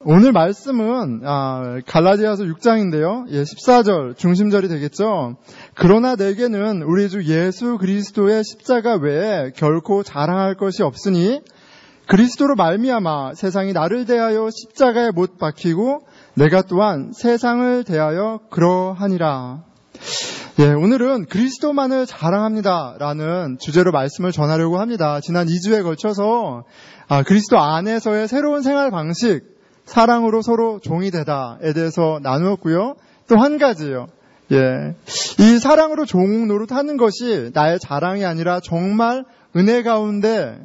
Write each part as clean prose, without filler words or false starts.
오늘 말씀은 갈라디아서 6장인데요. 14절 중심절이 되겠죠. 그러나 내게는 우리 주 예수 그리스도의 십자가 외에 결코 자랑할 것이 없으니 그리스도로 말미암아 세상이 나를 대하여 십자가에 못 박히고 내가 또한 세상을 대하여 그러하니라. 오늘은 그리스도만을 자랑합니다라는 주제로 말씀을 전하려고 합니다. 지난 2주에 걸쳐서 그리스도 안에서의 새로운 생활 방식, 사랑으로 서로 종이 되다에 대해서 나누었고요. 또 한 가지요. 이 사랑으로 종 노릇하는 것이 나의 자랑이 아니라 정말 은혜 가운데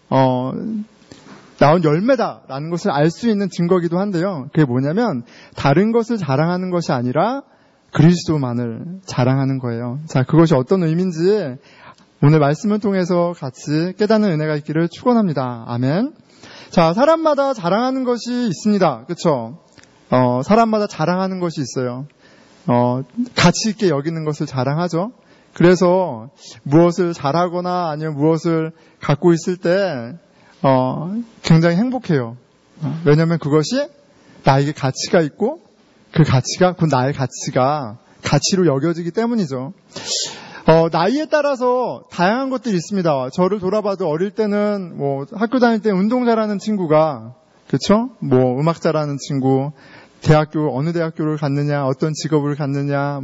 나온 열매다라는 것을 알 수 있는 증거이기도 한데요. 그게 뭐냐면 다른 것을 자랑하는 것이 아니라 그리스도만을 자랑하는 거예요. 자, 그것이 어떤 의미인지 오늘 말씀을 통해서 같이 깨닫는 은혜가 있기를 축원합니다. 아멘. 자, 사람마다 자랑하는 것이 있습니다. 그렇죠? 사람마다 자랑하는 것이 있어요. 가치 있게 여기는 것을 자랑하죠. 그래서 무엇을 잘하거나 아니면 무엇을 갖고 있을 때 굉장히 행복해요. 왜냐하면 그것이 나에게 가치가 있고 그 가치가 곧 나의 가치로 여겨지기 때문이죠. 나이에 따라서 다양한 것들이 있습니다. 저를 돌아봐도 어릴 때는 학교 다닐 때 운동 잘하는 친구가, 그렇죠? 음악 잘하는 친구, 어느 대학교를 갔느냐, 어떤 직업을 갖느냐,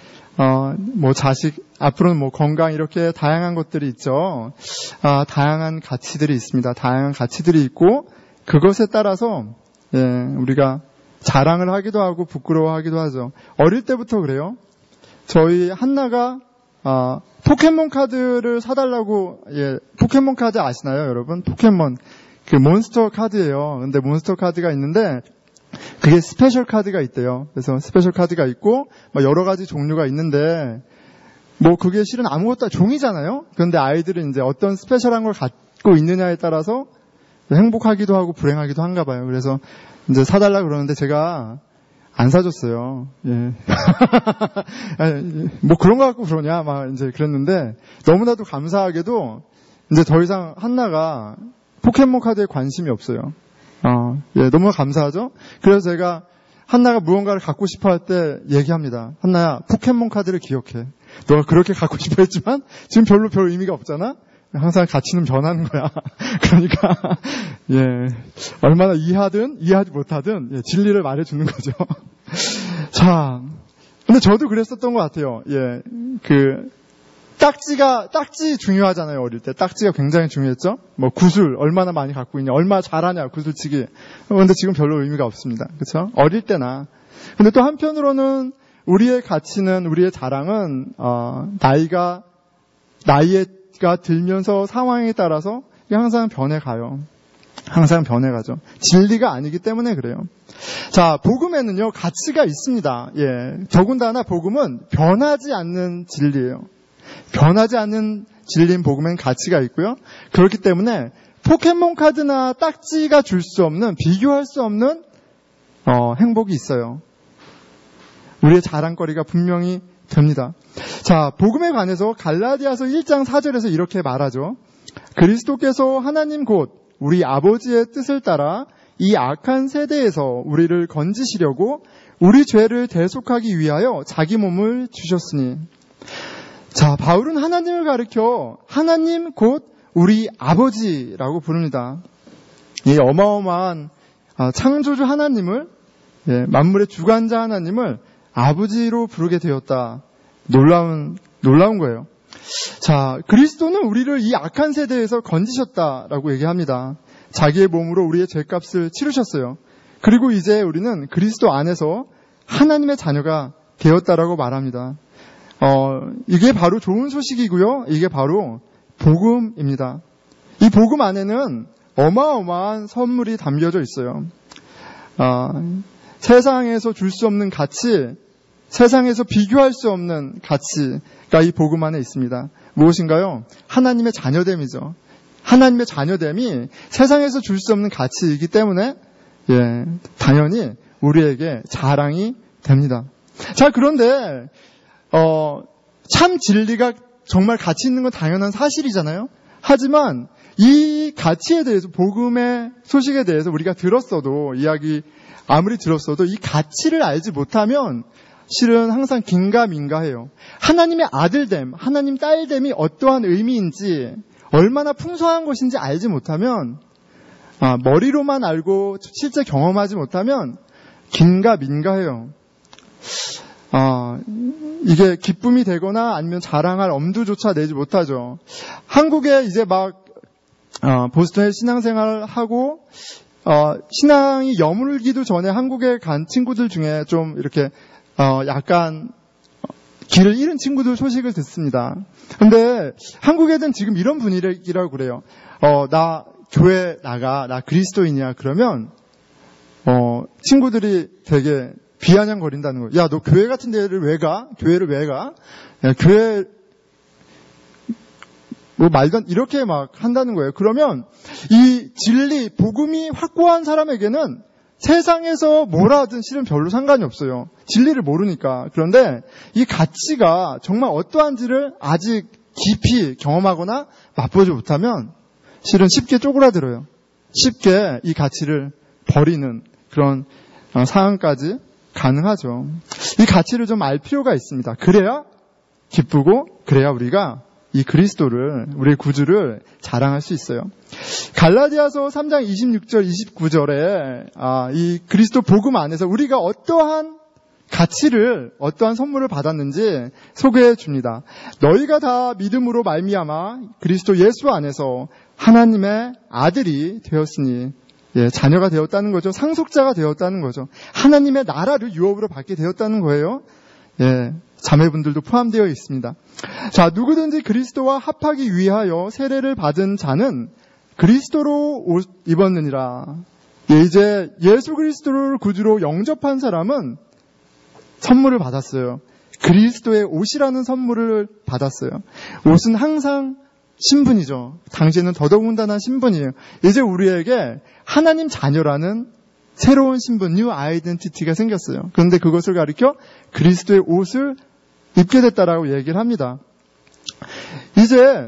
자식, 앞으로는 건강, 이렇게 다양한 것들이 있죠. 다양한 가치들이 있습니다. 다양한 가치들이 있고, 그것에 따라서, 우리가 자랑을 하기도 하고, 부끄러워하기도 하죠. 어릴 때부터 그래요. 저희 한나가, 포켓몬 카드를 사달라고, 포켓몬 카드 아시나요, 여러분? 포켓몬. 몬스터 카드예요. 근데 몬스터 카드가 있는데, 그게 스페셜 카드가 있대요. 그래서 스페셜 카드가 있고 여러 가지 종류가 있는데 그게 실은 아무것도 종이잖아요. 그런데 아이들은 이제 어떤 스페셜한 걸 갖고 있느냐에 따라서 행복하기도 하고 불행하기도 한가 봐요. 그래서 이제 사달라 그러는데 제가 안 사줬어요. 그런 거 갖고 그러냐 이제 그랬는데 너무나도 감사하게도 이제 더 이상 한나가 포켓몬 카드에 관심이 없어요. 너무 감사하죠? 그래서 제가 한나가 무언가를 갖고 싶어 할 때 얘기합니다. 한나야, 포켓몬 카드를 기억해. 너가 그렇게 갖고 싶어 했지만 지금 별 의미가 없잖아? 항상 가치는 변하는 거야. 그러니까, 얼마나 이해하지 못하든, 진리를 말해주는 거죠. 자, 근데 저도 그랬었던 것 같아요. 딱지 중요하잖아요, 어릴 때. 딱지가 굉장히 중요했죠? 구슬, 얼마나 많이 갖고 있냐, 얼마나 잘하냐, 구슬치기. 근데 지금 별로 의미가 없습니다. 그쵸? 어릴 때나. 근데 또 한편으로는 우리의 가치는, 우리의 자랑은, 나이가 들면서 상황에 따라서 항상 변해가요. 항상 변해가죠. 진리가 아니기 때문에 그래요. 자, 복음에는요, 가치가 있습니다. 더군다나 복음은 변하지 않는 진리예요. 변하지 않는 진리인 복음엔 가치가 있고요. 그렇기 때문에 포켓몬 카드나 딱지가 줄 수 없는, 비교할 수 없는 행복이 있어요. 우리의 자랑거리가 분명히 됩니다. 자, 복음에 관해서 갈라디아서 1장 4절에서 이렇게 말하죠. 그리스도께서 하나님 곧 우리 아버지의 뜻을 따라 이 악한 세대에서 우리를 건지시려고 우리 죄를 대속하기 위하여 자기 몸을 주셨으니. 자, 바울은 하나님을 가리켜 하나님 곧 우리 아버지라고 부릅니다. 이 어마어마한 창조주 하나님을, 만물의 주관자 하나님을 아버지로 부르게 되었다. 놀라운 거예요. 자, 그리스도는 우리를 이 악한 세대에서 건지셨다라고 얘기합니다. 자기의 몸으로 우리의 죄값을 치르셨어요. 그리고 이제 우리는 그리스도 안에서 하나님의 자녀가 되었다라고 말합니다. 이게 바로 좋은 소식이고요. 이게 바로 복음입니다. 이 복음 안에는 어마어마한 선물이 담겨져 있어요. 세상에서 줄 수 없는 가치, 세상에서 비교할 수 없는 가치가 이 복음 안에 있습니다. 무엇인가요? 하나님의 자녀됨이죠. 하나님의 자녀됨이 세상에서 줄 수 없는 가치이기 때문에 당연히 우리에게 자랑이 됩니다. 자, 그런데 참 진리가 정말 가치 있는 건 당연한 사실이잖아요. 하지만 이 이 가치에 대해서, 복음의 소식에 대해서 우리가 들었어도, 이야기 아무리 들었어도 이 가치를 알지 못하면 실은 항상 긴가민가해요. 하나님의 아들됨, 하나님 딸됨이 어떠한 의미인지, 얼마나 풍성한 것인지 알지 못하면, 머리로만 알고 실제 경험하지 못하면 긴가민가해요. 이게 기쁨이 되거나 아니면 자랑할 엄두조차 내지 못하죠. 한국에 이제 막 보스턴에 신앙생활을 하고 신앙이 여물기도 전에 한국에 간 친구들 중에 좀 이렇게 약간 길을 잃은 친구들 소식을 듣습니다. 근데 한국에는 지금 이런 분위기라고 그래요. 나 교회 나가, 나 그리스도인이야. 그러면 친구들이 되게 비아냥거린다는 거예요. 야, 너 교회 같은 데를 왜 가? 교회를 왜 가? 야, 교회 뭐 말도 안, 이렇게 막 한다는 거예요. 그러면 이 진리, 복음이 확고한 사람에게는 세상에서 뭘 하든 실은 별로 상관이 없어요. 진리를 모르니까. 그런데 이 가치가 정말 어떠한지를 아직 깊이 경험하거나 맛보지 못하면 실은 쉽게 쪼그라들어요. 쉽게 이 가치를 버리는 그런 상황까지 가능하죠. 이 가치를 좀 알 필요가 있습니다. 그래야 기쁘고, 그래야 우리가 이 그리스도를, 우리의 구주를 자랑할 수 있어요. 갈라디아서 3장 26절, 29절에 이 그리스도 복음 안에서 우리가 어떠한 가치를, 어떠한 선물을 받았는지 소개해 줍니다. 너희가 다 믿음으로 말미암아 그리스도 예수 안에서 하나님의 아들이 되었으니, 자녀가 되었다는 거죠. 상속자가 되었다는 거죠. 하나님의 나라를 유업으로 받게 되었다는 거예요. 자매분들도 포함되어 있습니다. 자, 누구든지 그리스도와 합하기 위하여 세례를 받은 자는 그리스도로 옷 입었느니라. 이제 예수 그리스도를 구주로 영접한 사람은 선물을 받았어요. 그리스도의 옷이라는 선물을 받았어요. 옷은 항상 신분이죠. 당시에는 더더군다나 신분이에요. 이제 우리에게 하나님 자녀라는 새로운 신분, 뉴 아이덴티티가 생겼어요. 그런데 그것을 가리켜 그리스도의 옷을 입게 됐다라고 얘기를 합니다. 이제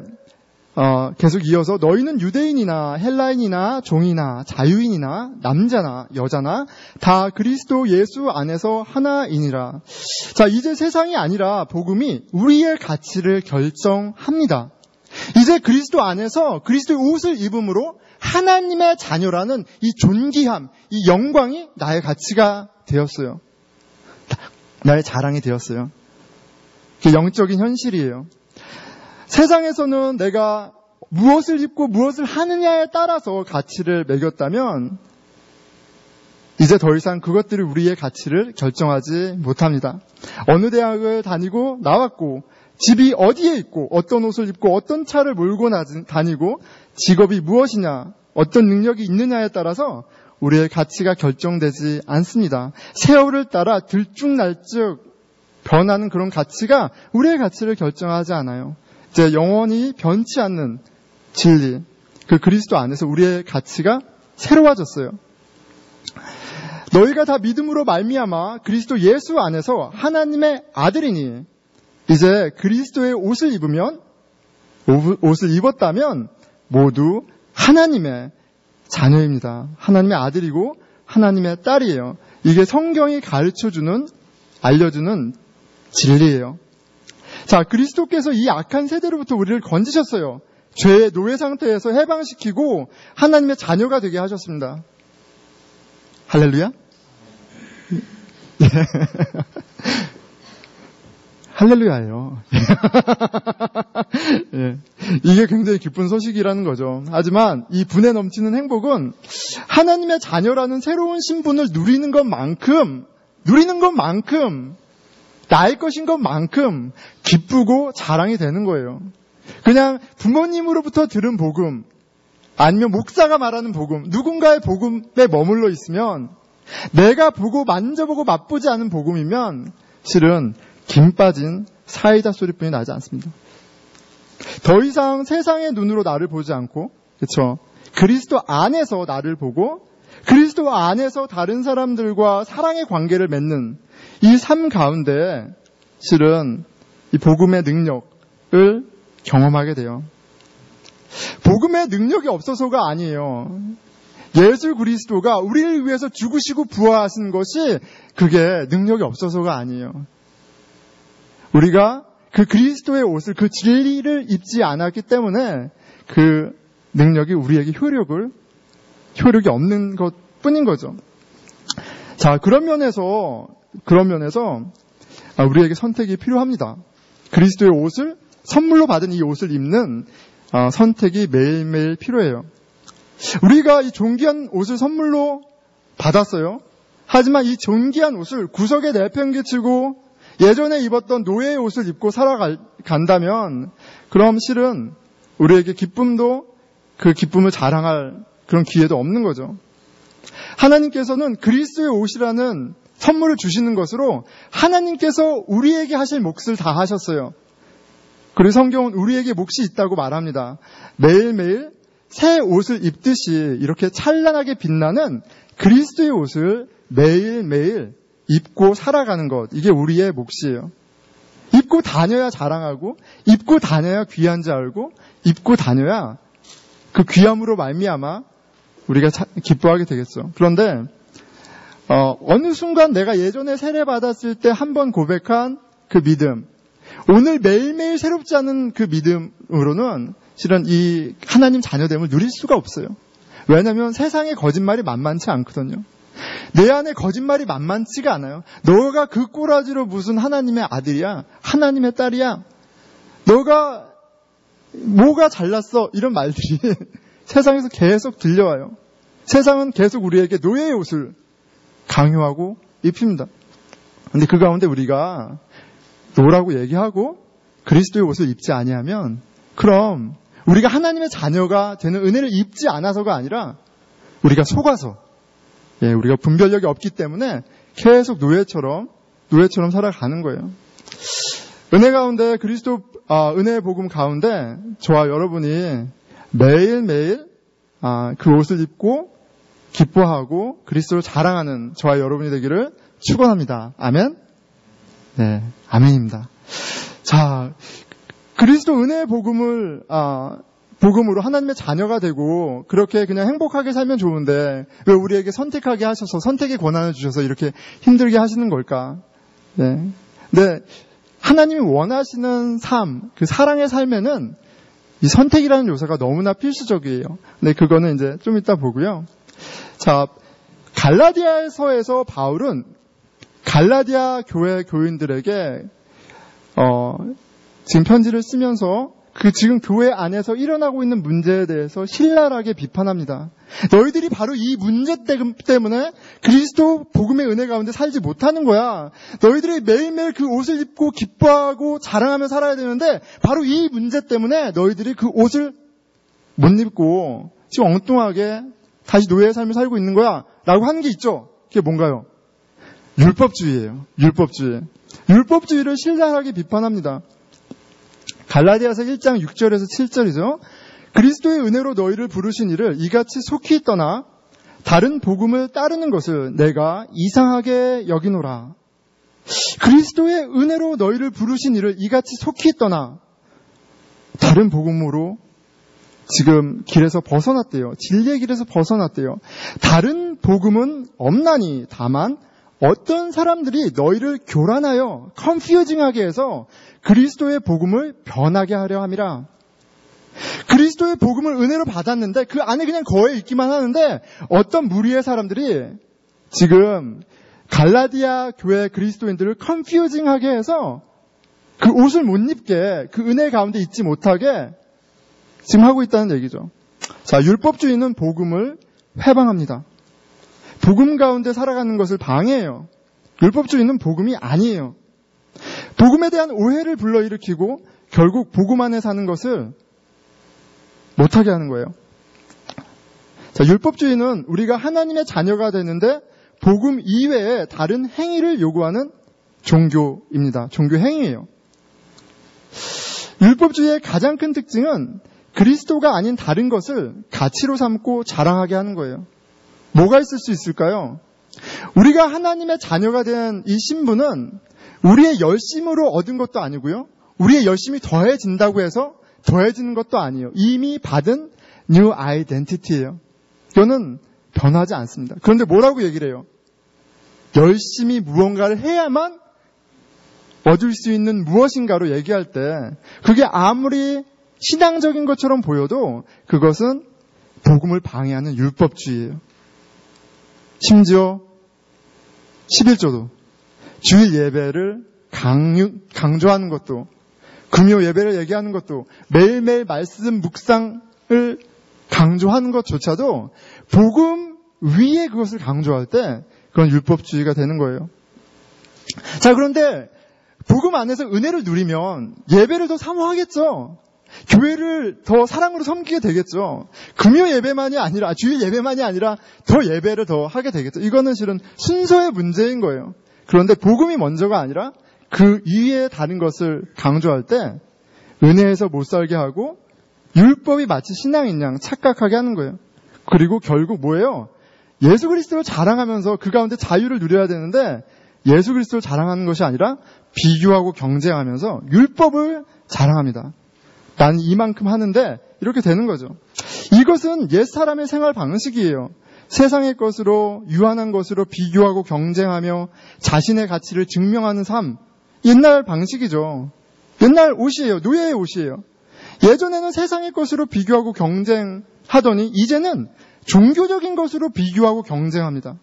계속 이어서 너희는 유대인이나 헬라인이나 종이나 자유인이나 남자나 여자나 다 그리스도 예수 안에서 하나이니라. 자, 이제 세상이 아니라 복음이 우리의 가치를 결정합니다. 이제 그리스도 안에서 그리스도의 옷을 입음으로 하나님의 자녀라는 이 존귀함, 이 영광이 나의 가치가 되었어요. 나의 자랑이 되었어요. 그게 영적인 현실이에요. 세상에서는 내가 무엇을 입고 무엇을 하느냐에 따라서 가치를 매겼다면 이제 더 이상 그것들이 우리의 가치를 결정하지 못합니다. 어느 대학을 다니고 나왔고 집이 어디에 있고 어떤 옷을 입고 어떤 차를 몰고 다니고 직업이 무엇이냐 어떤 능력이 있느냐에 따라서 우리의 가치가 결정되지 않습니다. 세월을 따라 들쭉날쭉 변하는 그런 가치가 우리의 가치를 결정하지 않아요. 이제 영원히 변치 않는 진리, 그 그리스도 안에서 우리의 가치가 새로워졌어요. 너희가 다 믿음으로 말미암아 그리스도 예수 안에서 하나님의 아들이니 이제 그리스도의 옷을 입었다면 모두 하나님의 자녀입니다. 하나님의 아들이고 하나님의 딸이에요. 이게 성경이 가르쳐주는, 알려주는 진리예요. 자, 그리스도께서 이 악한 세대로부터 우리를 건지셨어요. 죄의 노예 상태에서 해방시키고 하나님의 자녀가 되게 하셨습니다. 할렐루야? 할렐루야예요. 예. 이게 굉장히 기쁜 소식이라는 거죠. 하지만 이 분에 넘치는 행복은 하나님의 자녀라는 새로운 신분을 누리는 것만큼 나의 것인 것만큼 기쁘고 자랑이 되는 거예요. 그냥 부모님으로부터 들은 복음, 아니면 목사가 말하는 복음, 누군가의 복음에 머물러 있으면 내가 보고 만져보고 맛보지 않은 복음이면 실은 김 빠진 사이다 소리뿐이 나지 않습니다. 더 이상 세상의 눈으로 나를 보지 않고, 그렇죠? 그리스도 안에서 나를 보고 그리스도 안에서 다른 사람들과 사랑의 관계를 맺는 이 삶 가운데 실은 이 복음의 능력을 경험하게 돼요. 복음의 능력이 없어서가 아니에요. 예수 그리스도가 우리를 위해서 죽으시고 부활하신 것이 그게 능력이 없어서가 아니에요. 우리가 그 그리스도의 옷을, 그 진리를 입지 않았기 때문에 그 능력이 우리에게 효력이 없는 것 뿐인 거죠. 자, 그런 면에서 우리에게 선택이 필요합니다. 그리스도의 옷을, 선물로 받은 이 옷을 입는 선택이 매일매일 필요해요. 우리가 이 존귀한 옷을 선물로 받았어요. 하지만 이 존귀한 옷을 구석에 내팽개치고 예전에 입었던 노예의 옷을 입고 살아간다면 그럼 실은 우리에게 그 기쁨을 자랑할 그런 기회도 없는 거죠. 하나님께서는 그리스도의 옷이라는 선물을 주시는 것으로 하나님께서 우리에게 하실 몫을 다 하셨어요. 그리고 성경은 우리에게 몫이 있다고 말합니다. 매일매일 새 옷을 입듯이 이렇게 찬란하게 빛나는 그리스도의 옷을 매일매일 입고 살아가는 것, 이게 우리의 몫이에요. 입고 다녀야 자랑하고, 입고 다녀야 귀한 줄 알고, 입고 다녀야 그 귀함으로 말미암아 우리가 기뻐하게 되겠죠. 그런데 어느 순간 내가 예전에 세례받았을 때 한 번 고백한 그 믿음, 오늘 매일매일 새롭지 않은 그 믿음으로는 실은 이 하나님 자녀됨을 누릴 수가 없어요. 왜냐하면 세상의 거짓말이 만만치 않거든요. 내 안에 거짓말이 만만치가 않아요. 너가 그 꼬라지로 무슨 하나님의 아들이야? 하나님의 딸이야? 너가 뭐가 잘났어? 이런 말들이 세상에서 계속 들려와요. 세상은 계속 우리에게 노예의 옷을 강요하고 입힙니다. 근데 그 가운데 우리가 노라고 얘기하고 그리스도의 옷을 입지 아니하면 그럼 우리가 하나님의 자녀가 되는 은혜를 입지 않아서가 아니라 우리가 속아서 우리가 분별력이 없기 때문에 계속 노예처럼 살아가는 거예요. 은혜 가운데 은혜의 복음 가운데 저와 여러분이 매일매일 그 옷을 입고 기뻐하고 그리스도를 자랑하는 저와 여러분이 되기를 축원합니다. 아멘? 네, 아멘입니다. 자, 그리스도 은혜의 복음으로 하나님의 자녀가 되고 그렇게 그냥 행복하게 살면 좋은데 왜 우리에게 선택하게 하셔서 선택의 권한을 주셔서 이렇게 힘들게 하시는 걸까? 네. 근데 하나님이 원하시는 삶, 그 사랑의 삶에는 이 선택이라는 요소가 너무나 필수적이에요. 근데 그거는 이제 좀 이따 보고요. 자, 갈라디아서에서 바울은 갈라디아 교회 교인들에게 지금 편지를 쓰면서 지금 교회 안에서 일어나고 있는 문제에 대해서 신랄하게 비판합니다. 너희들이 바로 이 문제 때문에 그리스도 복음의 은혜 가운데 살지 못하는 거야. 너희들이 매일매일 그 옷을 입고 기뻐하고 자랑하며 살아야 되는데 바로 이 문제 때문에 너희들이 그 옷을 못 입고 지금 엉뚱하게 다시 노예의 삶을 살고 있는 거야. 라고 하는 게 있죠. 그게 뭔가요? 율법주의예요. 율법주의를 신랄하게 비판합니다. 갈라디아서 1장 6절에서 7절이죠. 그리스도의 은혜로 너희를 부르신 이를 이같이 속히 떠나 다른 복음을 따르는 것을 내가 이상하게 여기노라. 그리스도의 은혜로 너희를 부르신 이를 이같이 속히 떠나 다른 복음으로 지금 길에서 벗어났대요. 진리의 길에서 벗어났대요. 다른 복음은 없나니 다만 어떤 사람들이 너희를 교란하여 컨퓨징하게 해서 그리스도의 복음을 변하게 하려 함이라. 그리스도의 복음을 은혜로 받았는데 그 안에 그냥 거해 있기만 하는데 어떤 무리의 사람들이 지금 갈라디아 교회 그리스도인들을 컨퓨징하게 해서 그 옷을 못 입게 그 은혜 가운데 있지 못하게 지금 하고 있다는 얘기죠. 자, 율법주의는 복음을 회방합니다. 복음 가운데 살아가는 것을 방해해요. 율법주의는 복음이 아니에요. 복음에 대한 오해를 불러일으키고 결국 복음 안에 사는 것을 못하게 하는 거예요. 자, 율법주의는 우리가 하나님의 자녀가 되는데 복음 이외에 다른 행위를 요구하는 종교입니다. 종교 행위예요. 율법주의의 가장 큰 특징은 그리스도가 아닌 다른 것을 가치로 삼고 자랑하게 하는 거예요. 뭐가 있을 수 있을까요? 우리가 하나님의 자녀가 된 이 신분은 우리의 열심으로 얻은 것도 아니고요. 우리의 열심이 더해진다고 해서 더해지는 것도 아니에요. 이미 받은 new identity예요. 이거는 변하지 않습니다. 그런데 뭐라고 얘기를 해요? 열심히 무언가를 해야만 얻을 수 있는 무엇인가로 얘기할 때 그게 아무리 신앙적인 것처럼 보여도 그것은 복음을 방해하는 율법주의예요. 심지어 11조도 주일 예배를 강조하는 것도 금요 예배를 얘기하는 것도 매일매일 말씀 묵상을 강조하는 것조차도 복음 위에 그것을 강조할 때 그건 율법주의가 되는 거예요. 자, 그런데 복음 안에서 은혜를 누리면 예배를 더 사모하겠죠. 교회를 더 사랑으로 섬기게 되겠죠. 금요 예배만이 아니라 주일 예배만이 아니라 더 예배를 더 하게 되겠죠. 이거는 실은 순서의 문제인 거예요. 그런데 복음이 먼저가 아니라 그 위에 다른 것을 강조할 때 은혜에서 못 살게 하고 율법이 마치 신앙인 양 착각하게 하는 거예요. 그리고 결국 뭐예요? 예수 그리스도를 자랑하면서 그 가운데 자유를 누려야 되는데 예수 그리스도를 자랑하는 것이 아니라 비교하고 경쟁하면서 율법을 자랑합니다. 나는 이만큼 하는데 이렇게 되는 거죠. 이것은 옛사람의 생활 방식이에요. 세상의 것으로 유한한 것으로 비교하고 경쟁하며 자신의 가치를 증명하는 삶. 옛날 방식이죠. 옛날 옷이에요. 노예의 옷이에요. 예전에는 세상의 것으로 비교하고 경쟁하더니 이제는 종교적인 것으로 비교하고 경쟁합니다.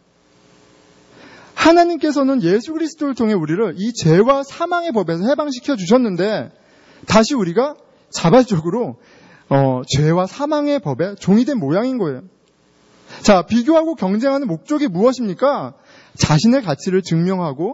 하나님께서는 예수 그리스도를 통해 우리를 이 죄와 사망의 법에서 해방시켜 주셨는데 다시 우리가 자발적으로 죄와 사망의 법에 종이 된 모양인 거예요. 자, 비교하고 경쟁하는 목적이 무엇입니까? 자신의 가치를 증명하기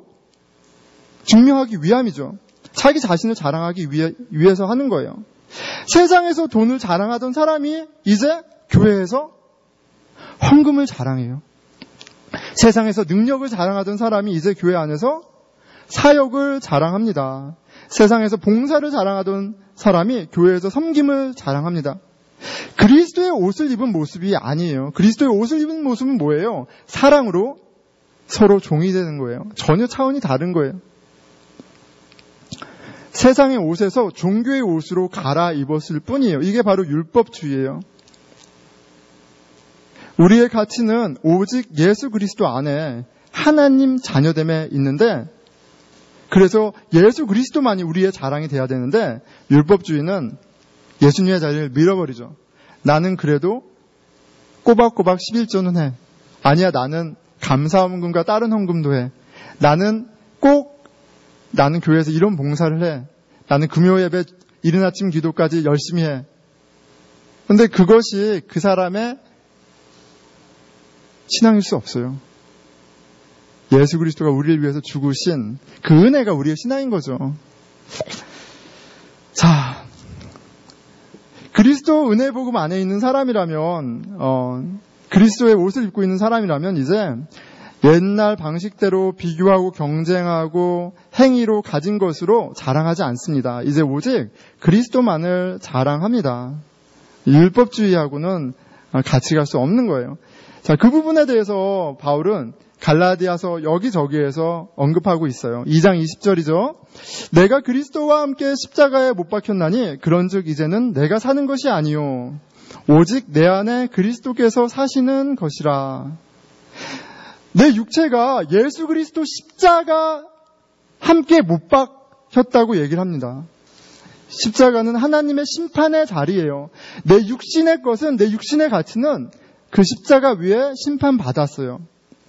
위함이죠. 자기 자신을 자랑하기 위해서 하는 거예요. 세상에서 돈을 자랑하던 사람이 이제 교회에서 헌금을 자랑해요. 세상에서 능력을 자랑하던 사람이 이제 교회 안에서 사역을 자랑합니다. 세상에서 봉사를 자랑하던 사람이 교회에서 섬김을 자랑합니다. 그리스도의 옷을 입은 모습이 아니에요. 그리스도의 옷을 입은 모습은 뭐예요? 사랑으로 서로 종이 되는 거예요. 전혀 차원이 다른 거예요. 세상의 옷에서 종교의 옷으로 갈아입었을 뿐이에요. 이게 바로 율법주의예요. 우리의 가치는 오직 예수 그리스도 안에 하나님 자녀됨에 있는데 그래서 예수 그리스도만이 우리의 자랑이 돼야 되는데 율법주의는 예수님의 자리를 밀어버리죠. 나는 그래도 꼬박꼬박 11조는 해. 아니야, 나는 감사헌금과 다른 헌금도 해. 나는 교회에서 이런 봉사를 해. 나는 금요 예배 이른 아침 기도까지 열심히 해. 그런데 그것이 그 사람의 신앙일 수 없어요. 예수 그리스도가 우리를 위해서 죽으신 그 은혜가 우리의 신앙인 거죠. 자, 그리스도 은혜 복음 안에 있는 사람이라면 그리스도의 옷을 입고 있는 사람이라면 이제 옛날 방식대로 비교하고 경쟁하고 행위로 가진 것으로 자랑하지 않습니다. 이제 오직 그리스도만을 자랑합니다. 율법주의하고는 같이 갈 수 없는 거예요. 자, 그 부분에 대해서 바울은 갈라디아서 여기저기에서 언급하고 있어요. 2장 20절이죠. 내가 그리스도와 함께 십자가에 못 박혔나니 그런즉 이제는 내가 사는 것이 아니요 오직 내 안에 그리스도께서 사시는 것이라. 내 육체가 예수 그리스도 십자가 함께 못 박혔다고 얘기를 합니다. 십자가는 하나님의 심판의 자리예요. 내 육신의 것은, 내 육신의 가치는 그 십자가 위에 심판받았어요.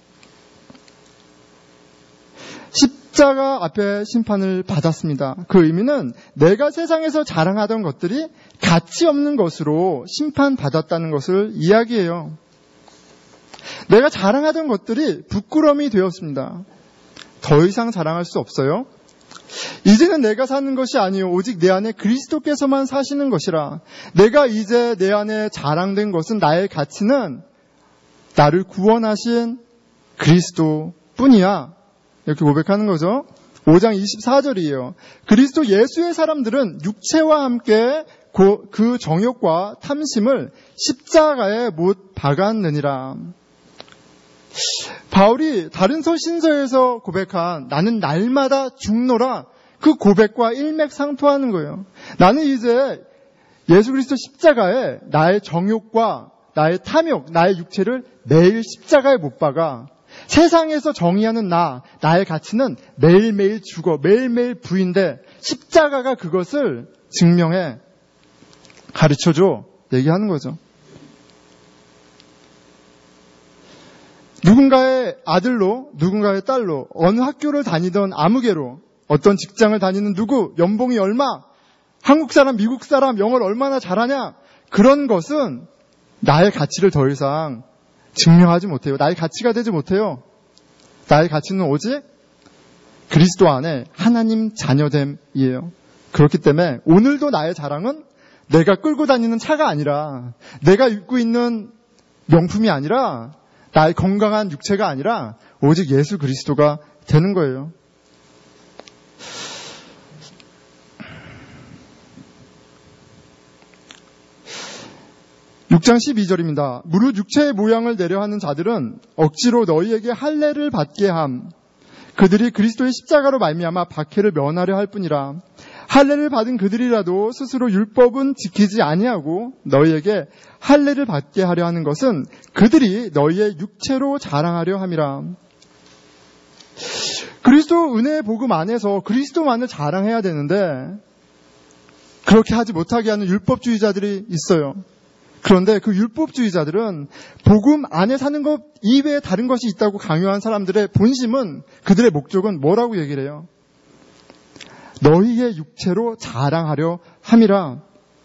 십자가 앞에 심판을 받았습니다. 그 의미는 내가 세상에서 자랑하던 것들이 가치 없는 것으로 심판받았다는 것을 이야기해요. 내가 자랑하던 것들이 부끄러움이 되었습니다. 더 이상 자랑할 수 없어요. 이제는 내가 사는 것이 아니요 오직 내 안에 그리스도께서만 사시는 것이라. 내가 이제 내 안에 자랑된 것은 나의 가치는 나를 구원하신 그리스도뿐이야. 이렇게 고백하는 거죠. 5장 24절이에요. 그리스도 예수의 사람들은 육체와 함께 그 정욕과 탐심을 십자가에 못 박았느니라. 바울이 다른 서신서에서 고백한 나는 날마다 죽노라 그 고백과 일맥상통하는 거예요. 나는 이제 예수 그리스도 십자가에 나의 정욕과 나의 탐욕, 나의 육체를 매일 십자가에 못 박아 세상에서 정의하는 나의 가치는 매일매일 죽어, 매일매일 부인돼 십자가가 그것을 증명해 가르쳐줘 얘기하는 거죠. 누군가의 아들로, 누군가의 딸로, 어느 학교를 다니던 아무개로, 어떤 직장을 다니는 누구, 연봉이 얼마, 한국 사람, 미국 사람, 영어를 얼마나 잘하냐, 그런 것은 나의 가치를 더 이상 증명하지 못해요. 나의 가치가 되지 못해요. 나의 가치는 오직 그리스도 안에 하나님 자녀됨이에요. 그렇기 때문에 오늘도 나의 자랑은 내가 끌고 다니는 차가 아니라, 내가 입고 있는 명품이 아니라, 나의 건강한 육체가 아니라 오직 예수 그리스도가 되는 거예요. (6장 12절입니다) 무릇 육체의 모양을 내려 하는 자들은 억지로 너희에게 할례를 받게 함. 그들이 그리스도의 십자가로 말미암아 박해를 면하려 할 뿐이라. 할례를 받은 그들이라도 스스로 율법은 지키지 아니하고 너희에게 할례를 받게 하려 하는 것은 그들이 너희의 육체로 자랑하려 함이라. 그리스도 은혜의 복음 안에서 그리스도만을 자랑해야 되는데 그렇게 하지 못하게 하는 율법주의자들이 있어요. 그런데 그 율법주의자들은 복음 안에 사는 것 이외에 다른 것이 있다고 강요한 사람들의 본심은, 그들의 목적은 뭐라고 얘기를 해요? 너희의 육체로 자랑하려 함이라.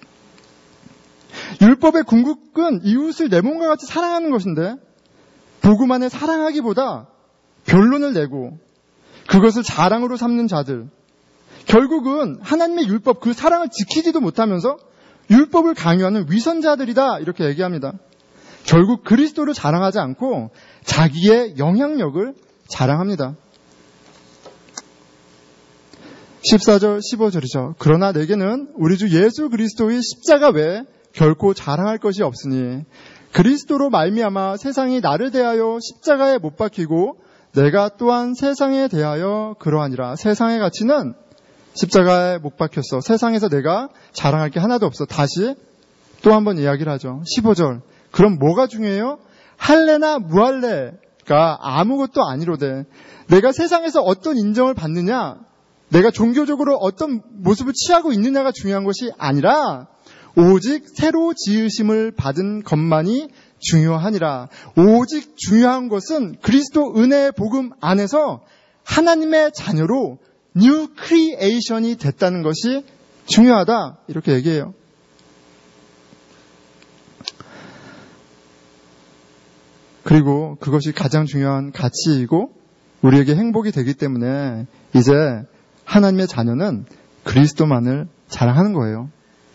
율법의 궁극은 이웃을 내 몸과 같이 사랑하는 것인데 복음 안에 사랑하기보다 변론을 내고 그것을 자랑으로 삼는 자들, 결국은 하나님의 율법, 그 사랑을 지키지도 못하면서 율법을 강요하는 위선자들이다, 이렇게 얘기합니다. 결국 그리스도를 자랑하지 않고 자기의 영향력을 자랑합니다. 14절 15절이죠. 그러나 내게는 우리 주 예수 그리스도의 십자가 외에 결코 자랑할 것이 없으니 그리스도로 말미암아 세상이 나를 대하여 십자가에 못 박히고 내가 또한 세상에 대하여 그러하니라. 세상의 가치는 십자가에 못 박혔어. 세상에서 내가 자랑할 게 하나도 없어. 다시 또 한 번 이야기를 하죠. 15절. 그럼 뭐가 중요해요? 할례나 무할례가 아무것도 아니로되 내가 세상에서 어떤 인정을 받느냐, 내가 종교적으로 어떤 모습을 취하고 있느냐가 중요한 것이 아니라 오직 새로 지으심을 받은 것만이 중요하니라. 오직 중요한 것은 그리스도 은혜의 복음 안에서 하나님의 자녀로 뉴 크리에이션이 됐다는 것이 중요하다, 이렇게 얘기해요. 그리고 그것이 가장 중요한 가치이고 우리에게 행복이 되기 때문에 이제 하나님의 자녀는 그리스도만을 자랑하는 거예요.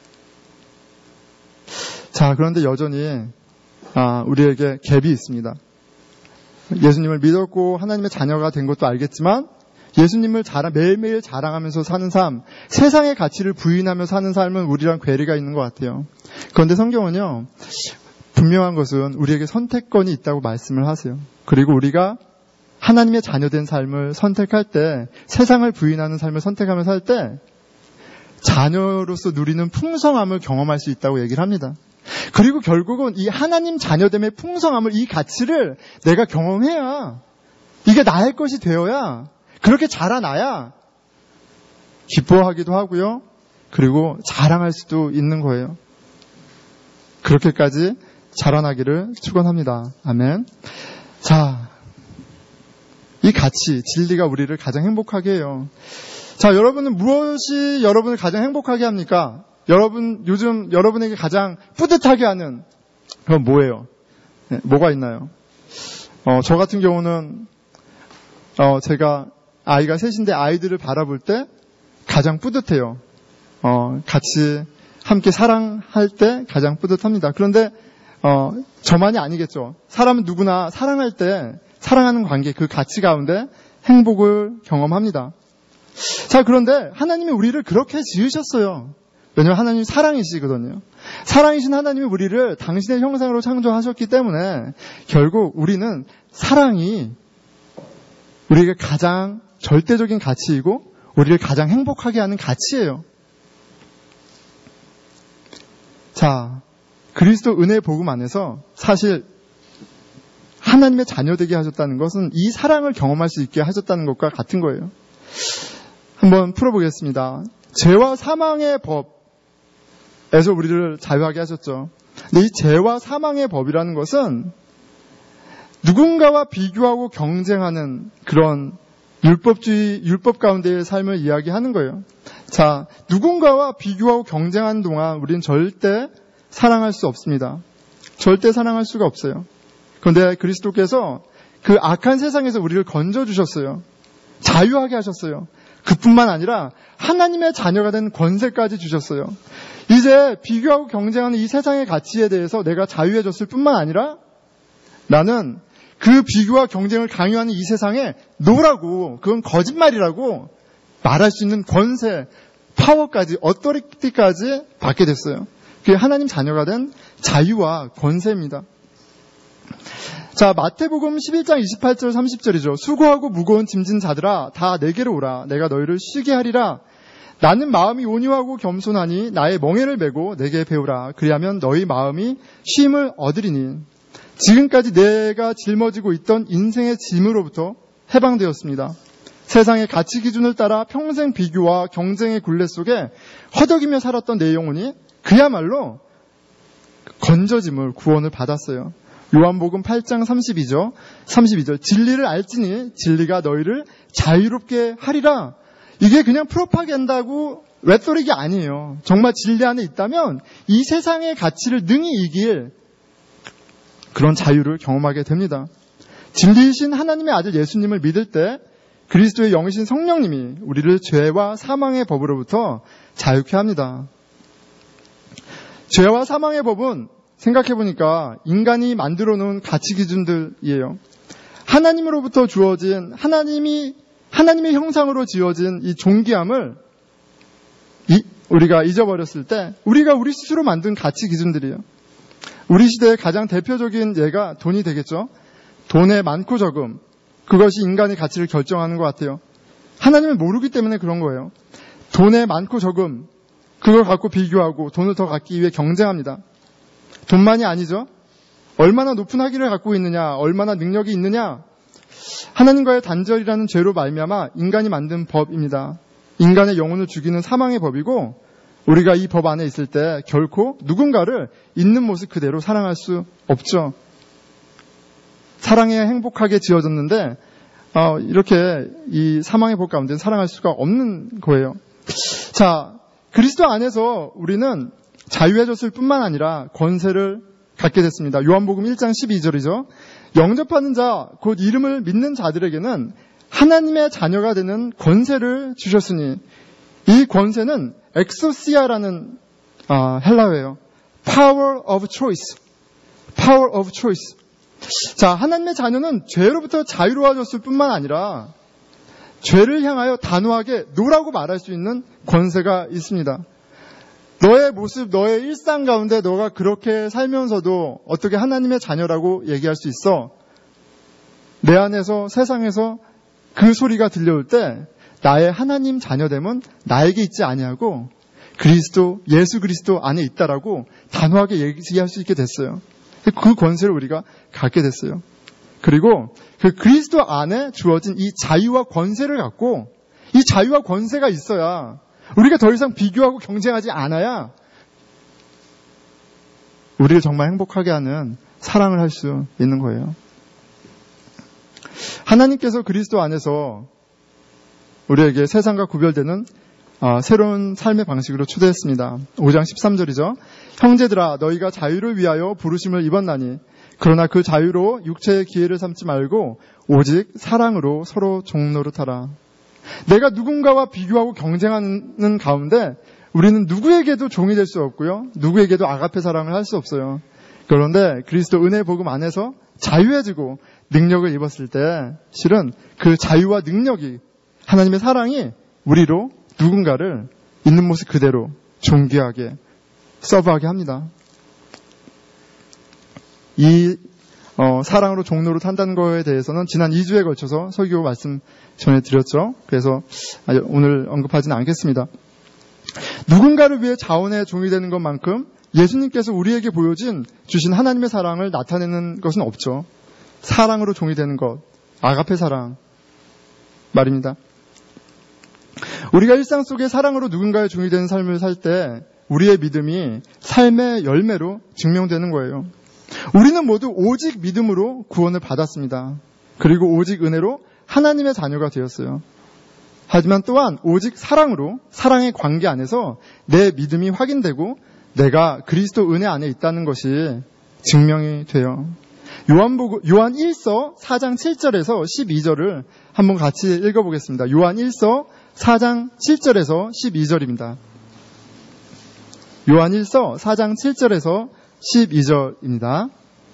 자, 그런데 여전히 우리에게 갭이 있습니다. 예수님을 믿었고 하나님의 자녀가 된 것도 알겠지만 예수님을 매일매일 자랑하면서 사는 삶, 세상의 가치를 부인하며 사는 삶은 우리랑 괴리가 있는 것 같아요. 그런데 성경은요, 분명한 것은 우리에게 선택권이 있다고 말씀을 하세요. 그리고 우리가 하나님의 자녀된 삶을 선택할 때, 세상을 부인하는 삶을 선택하며 살 때 자녀로서 누리는 풍성함을 경험할 수 있다고 얘기를 합니다. 그리고 결국은 이 하나님 자녀됨의 풍성함을, 이 가치를 내가 경험해야, 이게 나의 것이 되어야, 그렇게 자라나야 기뻐하기도 하고요. 그리고 자랑할 수도 있는 거예요. 그렇게까지 자라나기를 축원합니다. 아멘. 자, 이 가치, 진리가 우리를 가장 행복하게 해요. 자, 여러분은 무엇이 여러분을 가장 행복하게 합니까? 요즘 여러분에게 가장 뿌듯하게 하는 그건 뭐예요? 네, 뭐가 있나요? 저 같은 경우는 제가 아이가 셋인데 아이들을 바라볼 때 가장 뿌듯해요. 같이 함께 사랑할 때 가장 뿌듯합니다. 그런데 저만이 아니겠죠. 사람은 누구나 사랑할 때, 사랑하는 관계, 그 가치 가운데 행복을 경험합니다. 자, 그런데 하나님이 우리를 그렇게 지으셨어요. 왜냐하면 하나님이 사랑이시거든요. 사랑이신 하나님이 우리를 당신의 형상으로 창조하셨기 때문에 결국 우리는 사랑이 우리에게 가장 절대적인 가치이고 우리를 가장 행복하게 하는 가치예요. 자, 그리스도 은혜의 복음 안에서 사실 하나님의 자녀되게 하셨다는 것은 이 사랑을 경험할 수 있게 하셨다는 것과 같은 거예요. 한번 풀어보겠습니다. 죄와 사망의 법에서 우리를 자유하게 하셨죠. 근데 이 죄와 사망의 법이라는 것은 누군가와 비교하고 경쟁하는 그런 율법 가운데의 삶을 이야기하는 거예요. 자, 누군가와 비교하고 경쟁하는 동안 우리는 절대 사랑할 수 없습니다. 절대 사랑할 수가 없어요. 그런데 그리스도께서 그 악한 세상에서 우리를 건져주셨어요. 자유하게 하셨어요. 그뿐만 아니라 하나님의 자녀가 된 권세까지 주셨어요. 이제 비교하고 경쟁하는 이 세상의 가치에 대해서 내가 자유해졌을 뿐만 아니라 나는 그 비교와 경쟁을 강요하는 이 세상에 노라고, 그건 거짓말이라고 말할 수 있는 권세, 파워까지, 어토리티까지 받게 됐어요. 그게 하나님 자녀가 된 자유와 권세입니다. 자, 마태복음 11장 28절 30절이죠. 수고하고 무거운 짐진 자들아 다 내게로 오라. 내가 너희를 쉬게 하리라. 나는 마음이 온유하고 겸손하니 나의 멍에를 메고 내게 배우라. 그리하면 너희 마음이 쉼을 얻으리니. 지금까지 내가 짊어지고 있던 인생의 짐으로부터 해방되었습니다. 세상의 가치 기준을 따라 평생 비교와 경쟁의 굴레 속에 허덕이며 살았던 내 영혼이 그야말로 건져짐을, 구원을 받았어요. 요한복음 8장 32절 진리를 알지니 진리가 너희를 자유롭게 하리라. 이게 그냥 프로파간다고 외톨이기 아니에요. 정말 진리 안에 있다면 이 세상의 가치를 능히 이길 그런 자유를 경험하게 됩니다. 진리이신 하나님의 아들 예수님을 믿을 때 그리스도의 영이신 성령님이 우리를 죄와 사망의 법으로부터 자유케 합니다. 죄와 사망의 법은 생각해보니까 인간이 만들어 놓은 가치 기준들이에요. 하나님으로부터 주어진, 하나님의 형상으로 지어진 이 존귀함을 우리가 잊어버렸을 때 우리가 우리 스스로 만든 가치 기준들이에요. 우리 시대의 가장 대표적인 예가 돈이 되겠죠. 돈의 많고 적음, 그것이 인간의 가치를 결정하는 것 같아요. 하나님을 모르기 때문에 그런 거예요. 돈의 많고 적음, 그걸 갖고 비교하고 돈을 더 갖기 위해 경쟁합니다. 돈만이 아니죠. 얼마나 높은 학위를 갖고 있느냐, 얼마나 능력이 있느냐, 하나님과의 단절이라는 죄로 말미암아 인간이 만든 법입니다. 인간의 영혼을 죽이는 사망의 법이고, 우리가 이 법 안에 있을 때 결코 누군가를 있는 모습 그대로 사랑할 수 없죠. 사랑해야 행복하게 지어졌는데 이렇게 이 사망의 법 가운데 사랑할 수가 없는 거예요. 자, 그리스도 안에서 우리는 자유해졌을 뿐만 아니라 권세를 갖게 됐습니다. 요한복음 1장 12절이죠. 영접하는 자, 곧 이름을 믿는 자들에게는 하나님의 자녀가 되는 권세를 주셨으니, 이 권세는 엑소시아라는 헬라어예요. Power of choice. Power of choice. 자, 하나님의 자녀는 죄로부터 자유로워졌을 뿐만 아니라 죄를 향하여 단호하게 노라고 말할 수 있는 권세가 있습니다. 너의 모습, 너의 일상 가운데 너가 그렇게 살면서도 어떻게 하나님의 자녀라고 얘기할 수 있어? 내 안에서, 세상에서 그 소리가 들려올 때 나의 하나님 자녀됨은 나에게 있지 아니하고 그리스도, 예수 그리스도 안에 있다라고 단호하게 얘기할 수 있게 됐어요. 그 권세를 우리가 갖게 됐어요. 그리고 그 그리스도 안에 주어진 이 자유와 권세를 갖고, 이 자유와 권세가 있어야 우리가 더 이상 비교하고 경쟁하지 않아야 우리를 정말 행복하게 하는 사랑을 할 수 있는 거예요. 하나님께서 그리스도 안에서 우리에게 세상과 구별되는 새로운 삶의 방식으로 초대했습니다. 5장 13절이죠. 형제들아, 너희가 자유를 위하여 부르심을 입었나니 그러나 그 자유로 육체의 기회를 삼지 말고 오직 사랑으로 서로 종노릇하라. 내가 누군가와 비교하고 경쟁하는 가운데 우리는 누구에게도 종이 될 수 없고요, 누구에게도 아가페 사랑을 할 수 없어요. 그런데 그리스도 은혜의 복음 안에서 자유해지고 능력을 입었을 때 실은 그 자유와 능력이, 하나님의 사랑이 우리로 누군가를 있는 모습 그대로 존귀하게, 서브하게 합니다. 이 사랑으로 종노릇 한다는 거에 대해서는 지난 2주에 걸쳐서 설교 말씀 전해드렸죠. 그래서 오늘 언급하지는 않겠습니다. 누군가를 위해 자원의 종이 되는 것만큼 예수님께서 우리에게 주신 하나님의 사랑을 나타내는 것은 없죠. 사랑으로 종이 되는 것, 아가페 사랑 말입니다. 우리가 일상 속에 사랑으로 누군가의 종이 되는 삶을 살 때 우리의 믿음이 삶의 열매로 증명되는 거예요. 우리는 모두 오직 믿음으로 구원을 받았습니다. 그리고 오직 은혜로 하나님의 자녀가 되었어요. 하지만 또한 오직 사랑으로, 사랑의 관계 안에서 내 믿음이 확인되고 내가 그리스도 은혜 안에 있다는 것이 증명이 돼요. 요한 1서 4장 7절에서 12절을 한번 같이 읽어보겠습니다. 요한 1서 4장 7절에서 12절입니다. 요한 1서 4장 7절에서 12절입니다.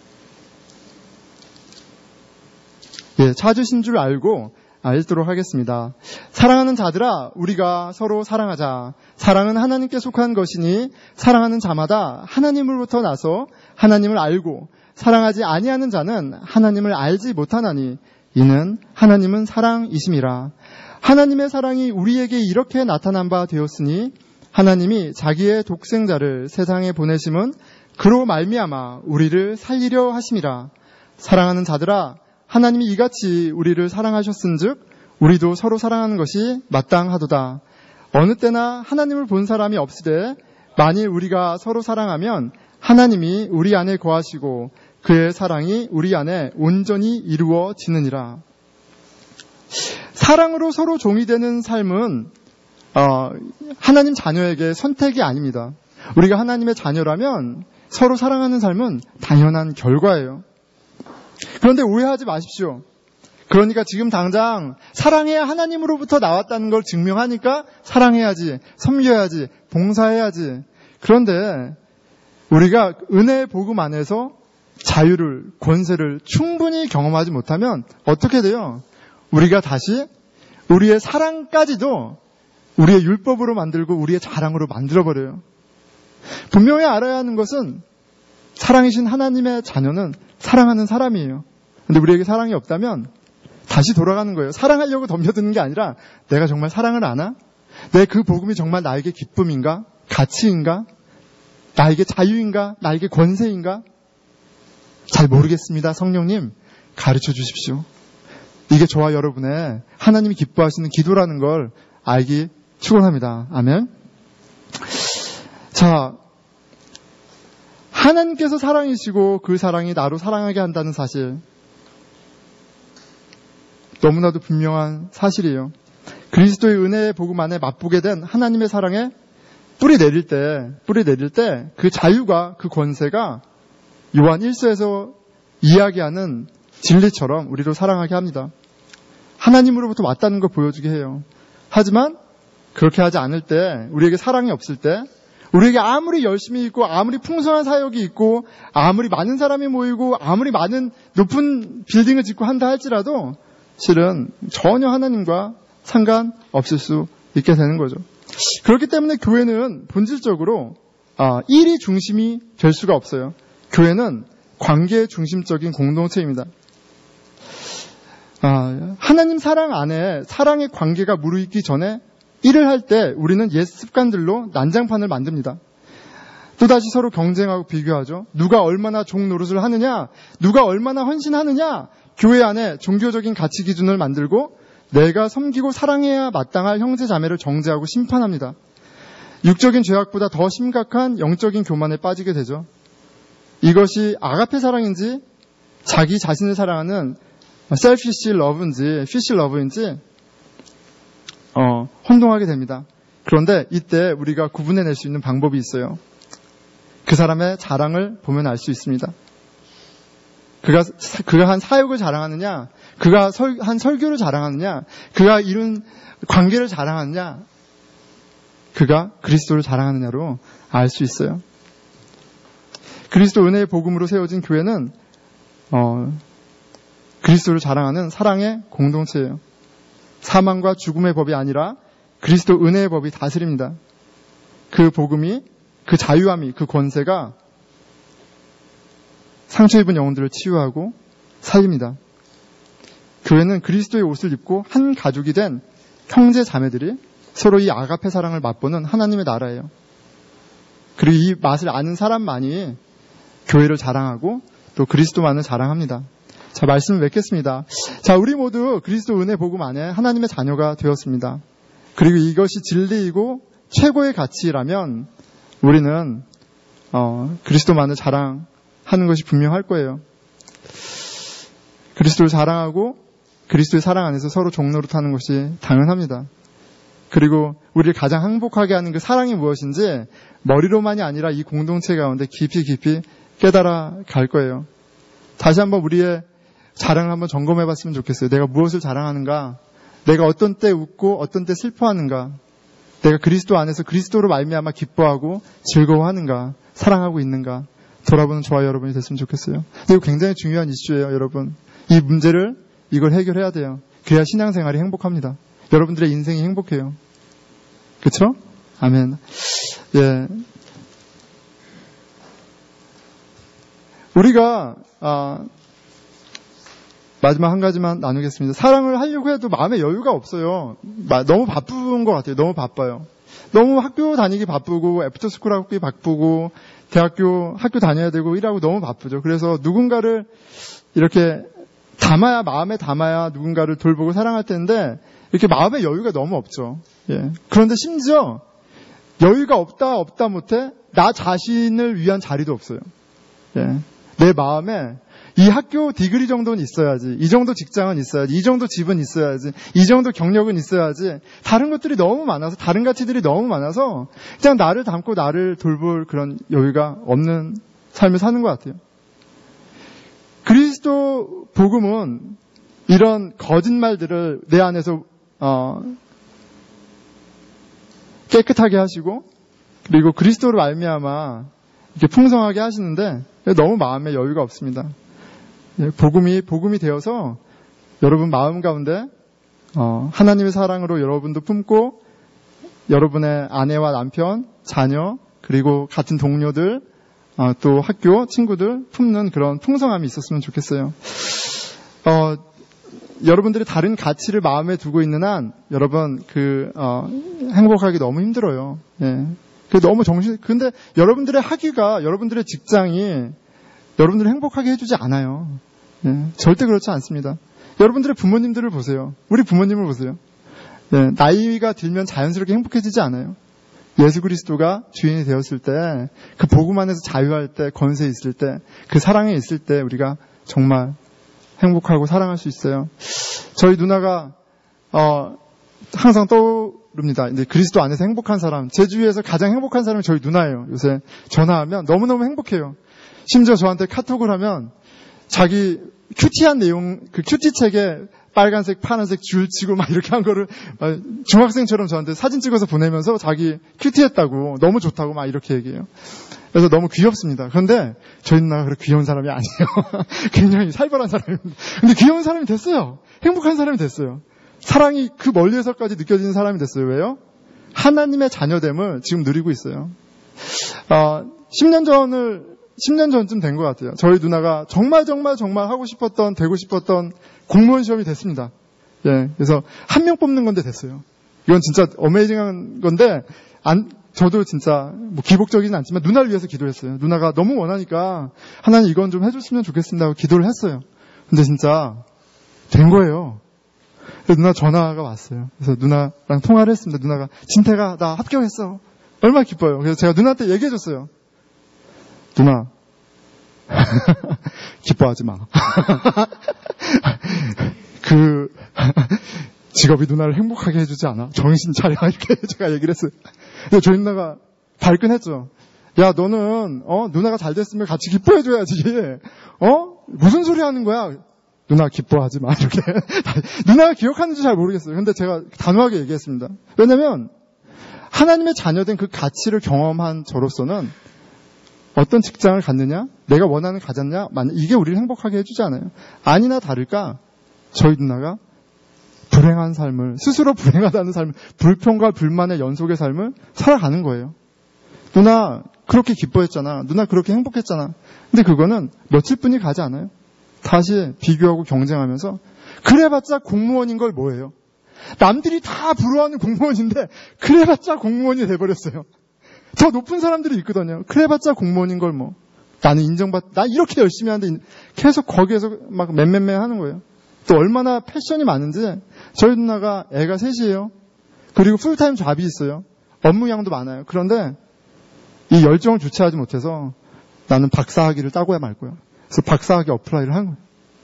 찾으신 줄 알고 읽도록 하겠습니다. 사랑하는 자들아, 우리가 서로 사랑하자. 사랑은 하나님께 속한 것이니 사랑하는 자마다 하나님으로부터 나서 하나님을 알고 사랑하지 아니하는 자는 하나님을 알지 못하나니 이는 하나님은 사랑이심이라. 하나님의 사랑이 우리에게 이렇게 나타난 바 되었으니 하나님이 자기의 독생자를 세상에 보내심은 그로 말미암아 우리를 살리려 하심이라. 사랑하는 자들아, 하나님이 이같이 우리를 사랑하셨은즉 우리도 서로 사랑하는 것이 마땅하도다. 어느 때나 하나님을 본 사람이 없으되 만일 우리가 서로 사랑하면 하나님이 우리 안에 거하시고 그의 사랑이 우리 안에 온전히 이루어지느니라. 사랑으로 서로 종이 되는 삶은 하나님 자녀에게 선택이 아닙니다. 우리가 하나님의 자녀라면 서로 사랑하는 삶은 당연한 결과예요. 그런데 오해하지 마십시오. 그러니까 지금 당장 사랑해야 하나님으로부터 나왔다는 걸 증명하니까 사랑해야지, 섬겨야지, 봉사해야지. 그런데 우리가 은혜의 복음 안에서 자유를, 권세를 충분히 경험하지 못하면 어떻게 돼요? 우리가 다시 우리의 사랑까지도 우리의 율법으로 만들고 우리의 자랑으로 만들어버려요. 분명히 알아야 하는 것은 사랑이신 하나님의 자녀는 사랑하는 사람이에요. 근데 우리에게 사랑이 없다면 다시 돌아가는 거예요. 사랑하려고 덤벼드는 게 아니라 내가 정말 사랑을 아나? 내 그 복음이 정말 나에게 기쁨인가? 가치인가? 나에게 자유인가? 나에게 권세인가? 잘 모르겠습니다. 성령님 가르쳐 주십시오. 이게 저와 여러분의 하나님이 기뻐하시는 기도라는 걸 알기 축원합니다. 아멘. 자, 하나님께서 사랑이시고 그 사랑이 나로 사랑하게 한다는 사실, 너무나도 분명한 사실이에요. 그리스도의 은혜의 복음 안에 맛보게 된 하나님의 사랑에 뿌리 내릴 때 그 자유가, 그 권세가 요한 1서에서 이야기하는 진리처럼 우리를 사랑하게 합니다. 하나님으로부터 왔다는 걸 보여주게 해요. 하지만 그렇게 하지 않을 때, 우리에게 사랑이 없을 때, 우리에게 아무리 열심히 있고 아무리 풍성한 사역이 있고 아무리 많은 사람이 모이고 아무리 많은 높은 빌딩을 짓고 한다 할지라도 실은 전혀 하나님과 상관없을 수 있게 되는 거죠. 그렇기 때문에 교회는 본질적으로 일이 중심이 될 수가 없어요. 교회는 관계 중심적인 공동체입니다. 하나님 사랑 안에 사랑의 관계가 무르익기 전에 일을 할 때 우리는 옛 습관들로 난장판을 만듭니다. 또다시 서로 경쟁하고 비교하죠. 누가 얼마나 종 노릇을 하느냐, 누가 얼마나 헌신하느냐, 교회 안에 종교적인 가치 기준을 만들고 내가 섬기고 사랑해야 마땅할 형제 자매를 정죄하고 심판합니다. 육적인 죄악보다 더 심각한 영적인 교만에 빠지게 되죠. 이것이 아가페 사랑인지 자기 자신을 사랑하는 selfish love인지 fish love인지 혼동하게 됩니다. 그런데 이때 우리가 구분해낼 수 있는 방법이 있어요. 그 사람의 자랑을 보면 알 수 있습니다. 그가 한 사역을 자랑하느냐, 그가 한 설교를 자랑하느냐, 그가 이룬 관계를 자랑하느냐, 그가 그리스도를 자랑하느냐로 알 수 있어요. 그리스도 은혜의 복음으로 세워진 교회는 그리스도를 자랑하는 사랑의 공동체예요. 사망과 죽음의 법이 아니라 그리스도 은혜의 법이 다스립니다. 그 복음이, 그 자유함이, 그 권세가 상처 입은 영혼들을 치유하고 살립니다. 교회는 그리스도의 옷을 입고 한 가족이 된 형제 자매들이 서로 이 아가페 사랑을 맛보는 하나님의 나라예요. 그리고 이 맛을 아는 사람만이 교회를 자랑하고 또 그리스도만을 자랑합니다. 자, 말씀을 맺겠습니다. 자, 우리 모두 그리스도 은혜 복음 안에 하나님의 자녀가 되었습니다. 그리고 이것이 진리이고 최고의 가치라면 우리는 그리스도만을 자랑하는 것이 분명할 거예요. 그리스도를 자랑하고 그리스도의 사랑 안에서 서로 종노릇하는 것이 당연합니다. 그리고 우리를 가장 행복하게 하는 그 사랑이 무엇인지 머리로만이 아니라 이 공동체 가운데 깊이 깨달아 갈 거예요. 다시 한번 우리의 자랑을 한번 점검해 봤으면 좋겠어요. 내가 무엇을 자랑하는가? 내가 어떤 때 웃고 어떤 때 슬퍼하는가? 내가 그리스도 안에서 그리스도로 말미암아 기뻐하고 즐거워하는가? 사랑하고 있는가? 돌아보는 저와 여러분이 됐으면 좋겠어요. 이거 굉장히 중요한 이슈예요, 여러분. 이 문제를 이걸 해결해야 돼요. 그래야 신앙생활이 행복합니다. 여러분들의 인생이 행복해요. 그렇죠? 아멘. 예. 우리가 마지막 한 가지만 나누겠습니다. 사랑을 하려고 해도 마음에 여유가 없어요. 너무 바쁜 것 같아요. 너무 바빠요. 너무 학교 다니기 바쁘고 애프터스쿨 하기 바쁘고 학교 다녀야 되고 일하고 너무 바쁘죠. 그래서 누군가를 이렇게 마음에 담아야 누군가를 돌보고 사랑할 텐데 이렇게 마음에 여유가 너무 없죠. 예. 그런데 심지어 여유가 없다 못해 나 자신을 위한 자리도 없어요. 예. 내 마음에 이 학교 디그리 정도는 있어야지, 이 정도 직장은 있어야지, 이 정도 집은 있어야지, 이 정도 경력은 있어야지, 다른 것들이 너무 많아서, 다른 가치들이 너무 많아서 그냥 나를 담고 나를 돌볼 그런 여유가 없는 삶을 사는 것 같아요. 그리스도 복음은 이런 거짓말들을 내 안에서 깨끗하게 하시고 그리고 그리스도로 말미암아 이렇게 풍성하게 하시는데 너무 마음에 여유가 없습니다. 복음이 되어서 여러분 마음 가운데 하나님의 사랑으로 여러분도 품고 여러분의 아내와 남편, 자녀 그리고 같은 동료들 또 학교 친구들 품는 그런 풍성함이 있었으면 좋겠어요. 여러분들이 다른 가치를 마음에 두고 있는 한 여러분 행복하기 너무 힘들어요. 예. 근데 여러분들의 학위가 여러분들의 직장이 여러분들을 행복하게 해주지 않아요. 예. 절대 그렇지 않습니다. 여러분들의 부모님들을 보세요. 우리 부모님을 보세요. 예. 나이가 들면 자연스럽게 행복해지지 않아요. 예수 그리스도가 주인이 되었을 때, 그 복음 안에서 자유할 때, 권세 있을 때, 그 사랑에 있을 때 우리가 정말 행복하고 사랑할 수 있어요. 저희 누나가 항상 떠오릅니다. 이제 그리스도 안에서 행복한 사람, 제 주위에서 가장 행복한 사람이 저희 누나예요. 요새 전화하면 너무너무 행복해요. 심지어 저한테 카톡을 하면 자기 큐티한 내용, 그 큐티책에 빨간색, 파란색 줄 치고 막 이렇게 한 거를 중학생처럼 저한테 사진 찍어서 보내면서 자기 큐티했다고, 너무 좋다고 막 이렇게 얘기해요. 그래서 너무 귀엽습니다. 그런데 저희 누나가 그렇게 귀여운 사람이 아니에요. 굉장히 살벌한 사람입니다. 근데 귀여운 사람이 됐어요. 행복한 사람이 됐어요. 사랑이 그 멀리에서까지 느껴지는 사람이 됐어요. 왜요? 하나님의 자녀됨을 지금 누리고 있어요. 10년 전쯤 된 것 같아요. 저희 누나가 정말 하고 싶었던, 되고 싶었던 공무원 시험이 됐습니다. 예, 그래서 한 명 뽑는 건데 됐어요. 이건 진짜 어메이징한 건데, 저도 진짜 기복적이진 않지만 누나를 위해서 기도했어요. 누나가 너무 원하니까 하나님 이건 좀 해줬으면 좋겠습니다 하고 기도를 했어요. 근데 진짜 된 거예요. 그래서 누나 전화가 왔어요. 그래서 누나랑 통화를 했습니다. 누나가 진태가 나 합격했어. 얼마나 기뻐요. 그래서 제가 누나한테 얘기해줬어요. 누나 기뻐하지 마. 그 직업이 누나를 행복하게 해주지 않아. 정신 차려. 이렇게 제가 얘기를 했어요. 근데 저희 누나가 발끈했죠. 야, 너는 누나가 잘 됐으면 같이 기뻐해줘야지. 무슨 소리 하는 거야? 누나 기뻐하지 마. 이렇게 누나가 기억하는지 잘 모르겠어요. 근데 제가 단호하게 얘기했습니다. 왜냐면 하나님의 자녀된 그 가치를 경험한 저로서는 어떤 직장을 갖느냐, 내가 원하는 가졌냐, 이게 우리를 행복하게 해주지 않아요. 아니나 다를까 저희 누나가 불행한 삶을, 스스로 불행하다는 삶을, 불평과 불만의 연속의 삶을 살아가는 거예요. 누나 그렇게 기뻐했잖아. 누나 그렇게 행복했잖아. 근데 그거는 며칠뿐이 가지 않아요. 다시 비교하고 경쟁하면서 그래봤자 공무원인 걸 뭐예요? 남들이 다 부러워하는 공무원인데 그래봤자 공무원이 돼버렸어요. 더 높은 사람들이 있거든요. 그래봤자 공무원인 걸 뭐. 나는 나 이렇게 열심히 하는데 계속 거기에서 막 맴맴매 하는 거예요. 또 얼마나 패션이 많은지 저희 누나가 애가 셋이에요. 그리고 풀타임 잡이 있어요. 업무량도 많아요. 그런데 이 열정을 주체하지 못해서 나는 박사학위를 따고야 말 거야. 그래서 박사학위 어플라이를 한 거예요.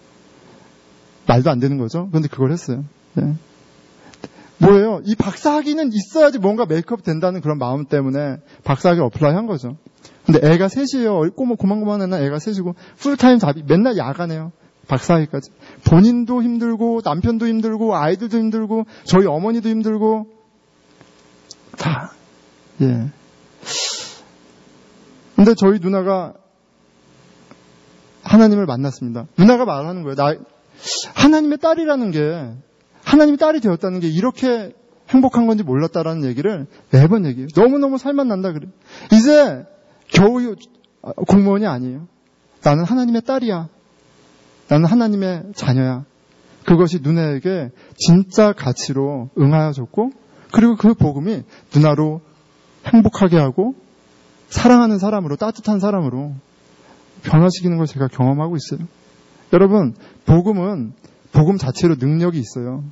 말도 안 되는 거죠. 그런데 그걸 했어요. 네. 뭐예요? 이 박사학위는 있어야지 뭔가 메이크업 된다는 그런 마음 때문에 박사학위 어플라이 한 거죠. 근데 애가 셋이에요. 고만고만한 애가 셋이고 풀타임 잡이 맨날 야간해요. 박사학위까지. 본인도 힘들고 남편도 힘들고 아이들도 힘들고 저희 어머니도 힘들고 다. 예. 근데 저희 누나가 하나님을 만났습니다. 누나가 말하는 거예요. 하나님의 딸이라는 게, 하나님의 딸이 되었다는 게 이렇게 행복한 건지 몰랐다라는 얘기를 매번 얘기해요. 너무너무 살만 난다 그래. 이제 겨우 공무원이 아니에요. 나는 하나님의 딸이야. 나는 하나님의 자녀야. 그것이 누나에게 진짜 가치로 응하여졌고, 그리고 그 복음이 누나로 행복하게 하고 사랑하는 사람으로, 따뜻한 사람으로 변화시키는 걸 제가 경험하고 있어요. 여러분, 복음 자체로 능력이 있어요.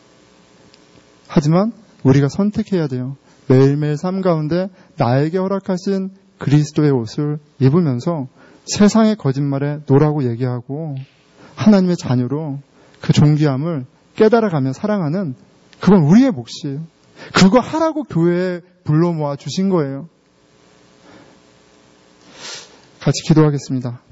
하지만 우리가 선택해야 돼요. 매일매일 삶 가운데 나에게 허락하신 그리스도의 옷을 입으면서 세상의 거짓말에 노라고 얘기하고 하나님의 자녀로 그 존귀함을 깨달아가며 사랑하는, 그건 우리의 몫이에요. 그거 하라고 교회에 불러 모아 주신 거예요. 같이 기도하겠습니다.